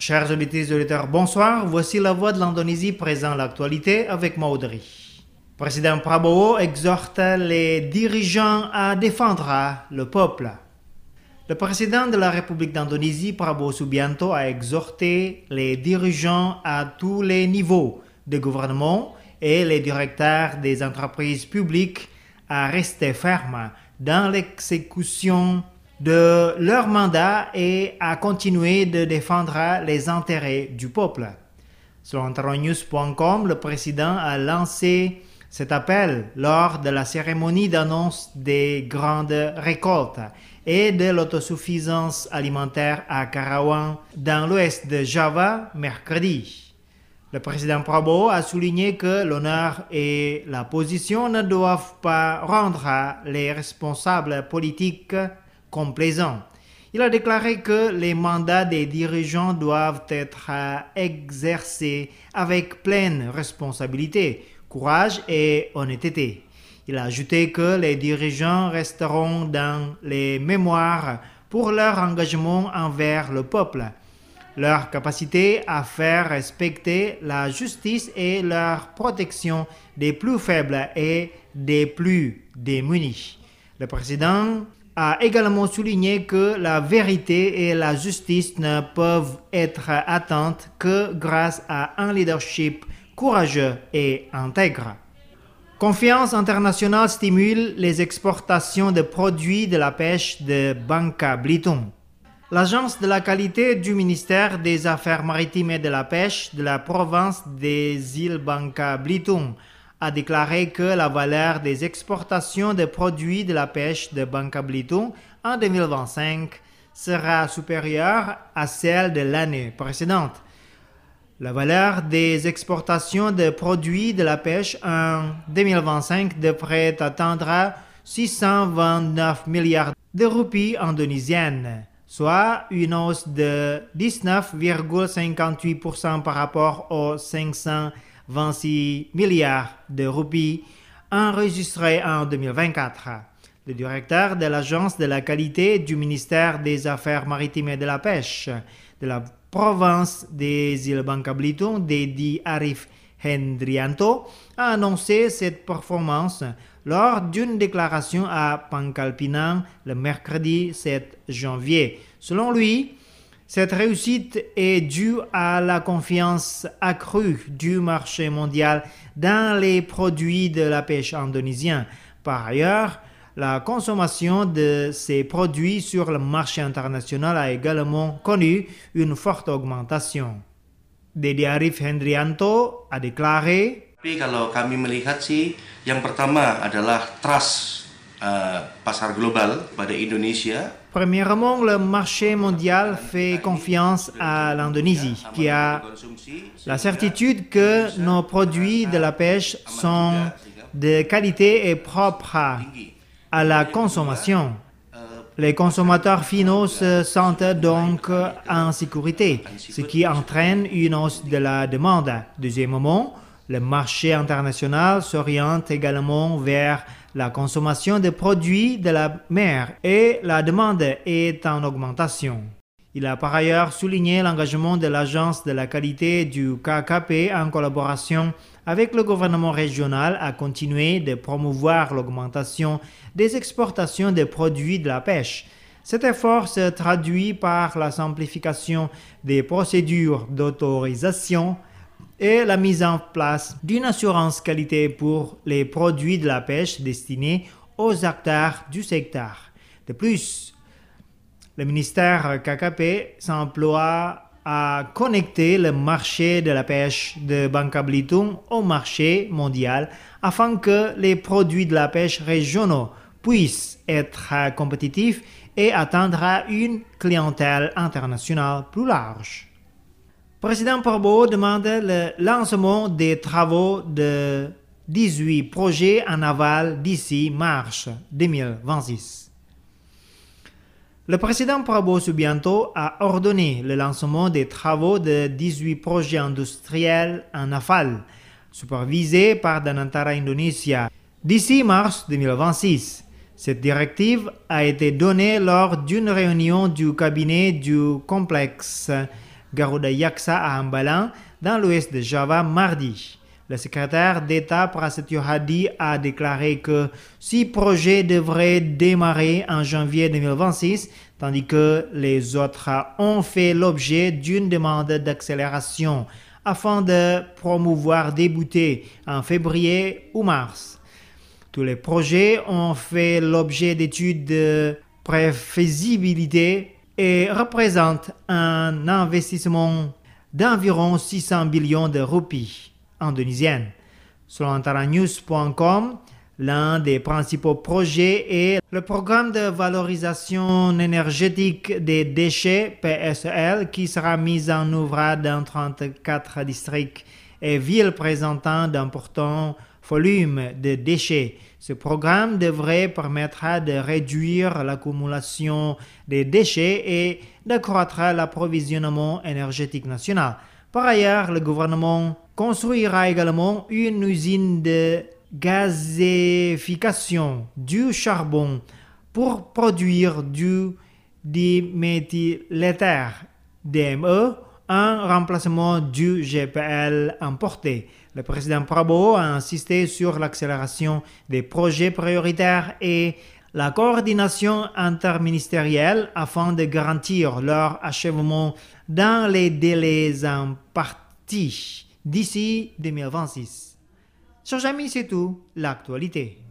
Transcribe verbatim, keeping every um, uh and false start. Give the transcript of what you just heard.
Chers auditeurs, bonsoir. Voici la voix de l'Indonésie présente l'actualité avec Maudry. Président Prabowo exhorte les dirigeants à défendre le peuple. Le président de la République d'Indonésie, Prabowo Subianto, a exhorté les dirigeants à tous les niveaux de gouvernement et les directeurs des entreprises publiques à rester fermes dans l'exécution de leur mandat et à continuer de défendre les intérêts du peuple. Selon Terranews point com, le président a lancé cet appel lors de la cérémonie d'annonce des grandes récoltes et de l'autosuffisance alimentaire à Karawang, dans l'ouest de Java, mercredi. Le président Prabowo a souligné que l'honneur et la position ne doivent pas rendre les responsables politiques complaisants. Il a déclaré que les mandats des dirigeants doivent être exercés avec pleine responsabilité, courage et honnêteté. Il a ajouté que les dirigeants resteront dans les mémoires pour leur engagement envers le peuple, leur capacité à faire respecter la justice et leur protection des plus faibles et des plus démunis. Le président a également souligné que la vérité et la justice ne peuvent être atteintes que grâce à un leadership courageux et intègre. Confiance internationale stimule les exportations de produits de la pêche de Bangka Belitung. L'agence de la qualité du ministère des Affaires maritimes et de la pêche de la province des îles Bangka Belitung a déclaré que la valeur des exportations de produits de la pêche de Bangka Belitung en deux mille vingt-cinq sera supérieure à celle de l'année précédente. La valeur des exportations de produits de la pêche en deux mille vingt-cinq devrait atteindre six cent vingt-neuf milliards de roupies indonésiennes, soit une hausse de dix-neuf virgule cinquante-huit pour cent par rapport aux cinq cent vingt-six milliards de roupies enregistrés en deux mille vingt-quatre. Le directeur de l'agence de la qualité du ministère des Affaires maritimes et de la pêche de la province des îles Bangka Belitung, Dedi Arif Hendrianto, a annoncé cette performance lors d'une déclaration à Pangkal Pinang le mercredi sept janvier. Selon lui, cette réussite est due à la confiance accrue du marché mondial dans les produits de la pêche indonésiens. Par ailleurs, la consommation de ces produits sur le marché international a également connu une forte augmentation. Dedi Arif Hendrianto a déclaré: Tapi kalau kami melihat sih, yang pertama adalah trust uh, pasar global pada Indonesia. Premièrement, le marché mondial fait confiance à l'Indonésie, qui a la certitude que nos produits de la pêche sont de qualité et propres à la consommation. Les consommateurs finaux se sentent donc en sécurité, ce qui entraîne une hausse de la demande. Deuxièmement, le marché international s'oriente également vers la consommation de produits de la mer et la demande est en augmentation. Il a par ailleurs souligné l'engagement de l'Agence de la qualité du K K P en collaboration avec le gouvernement régional à continuer de promouvoir l'augmentation des exportations de produits de la pêche. Cet effort se traduit par la simplification des procédures d'autorisation et la mise en place d'une assurance qualité pour les produits de la pêche destinés aux acteurs du secteur. De plus, le ministère K K P s'emploie à connecter le marché de la pêche de Bangka Belitung au marché mondial afin que les produits de la pêche régionaux puissent être compétitifs et atteindre une clientèle internationale plus large. Président Prabowo demande le lancement des travaux de dix-huit projets en aval d'ici mars deux mille vingt-six. Le président Prabowo Subianto a ordonné le lancement des travaux de dix-huit projets industriels en aval, supervisés par Danantara Indonesia, d'ici mars deux mille vingt-six. Cette directive a été donnée lors d'une réunion du cabinet du complexe Garuda Yaksa à Hambalang, dans l'ouest de Java, mardi. Le secrétaire d'État Prasetyo Hadi a déclaré que six projets devraient démarrer en janvier deux mille vingt-six, tandis que les autres ont fait l'objet d'une demande d'accélération afin de promouvoir débuter en février ou mars. Tous les projets ont fait l'objet d'études de préfaisabilité et représentent un investissement d'environ six cents millions de roupies indonésiennes. Selon antaranews point com, l'un des principaux projets est le programme de valorisation énergétique des déchets P S E L qui sera mis en œuvre dans trente-quatre districts et villes présentant d'importants volumes de déchets. Ce programme devrait permettre de réduire l'accumulation des déchets et d'accroître l'approvisionnement énergétique national. Par ailleurs, le gouvernement construira également une usine de gazéification du charbon pour produire du diméthyléther D M E, un remplacement du G P L importé. Le président Prabowo a insisté sur l'accélération des projets prioritaires et la coordination interministérielle afin de garantir leur achèvement dans les délais impartis d'ici deux mille vingt-six. Chers amis, c'est tout l'actualité.